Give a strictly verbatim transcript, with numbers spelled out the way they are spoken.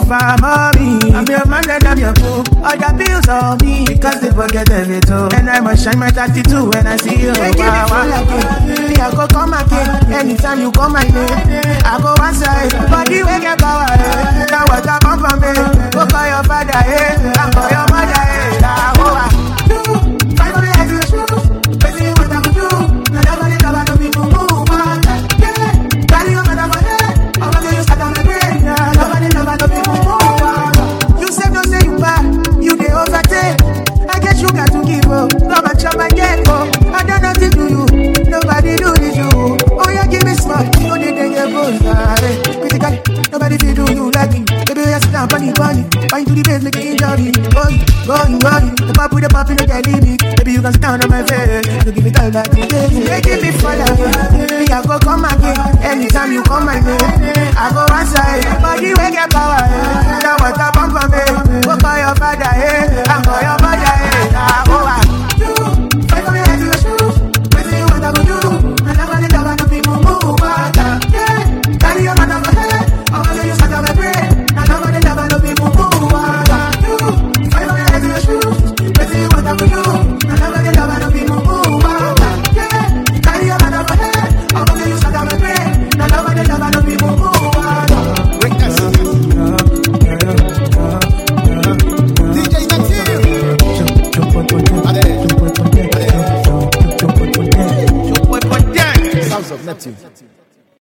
over mommy. I'm your man and I'm your boo. All the bills on me because they forget everything. And I must shine my thirty-two when I see you. Make wow, wow. Me, I go come again. Anytime you come my way, I go one side. Body wake up power. Now what I come from me. Go call your father, eh? I call your mother, eh? Ah, oh, ah. Five on the head to the shoe. Basically what I could do. Now nobody know about the people move. Yeah. Carry your mother for head. I'm gonna use that on the brain. Nobody know about the people move. You said don't say you bad. You dey overtake. I guess you got to give up. Come and chop my get go. I don't know to do you. Nobody do this you. Oh yeah, give me smart. You know they take your goals. Physically, nobody feel do you like me. Baby, I sit down, funny, funny. Find to the base, make it injury. Going, going, going. The pop with the pop in the jelly me. Baby, you can stand on my face. You give it all that you take. Make me fall again. Baby, I go come again. Anytime you come my way, I go one side. Body wake up power. Now what I bump for me. Go call your father, eh? I call your mother, eh? Ah, oh, ah. Fight for me head to your shoes. Wait till you what I go do. And I'm gonna love and people move. Yeah. Carry your mother for head. I'm gonna use that on my brain. And I'm gonna love and people move. Fight for me head to your shoes. Wait till you what I go do. And I'm gonna love and people move. Yeah. Carry your mother for head. I'm gonna use that on my brain. And I'm gonna love and people move. Sounds of Neptune.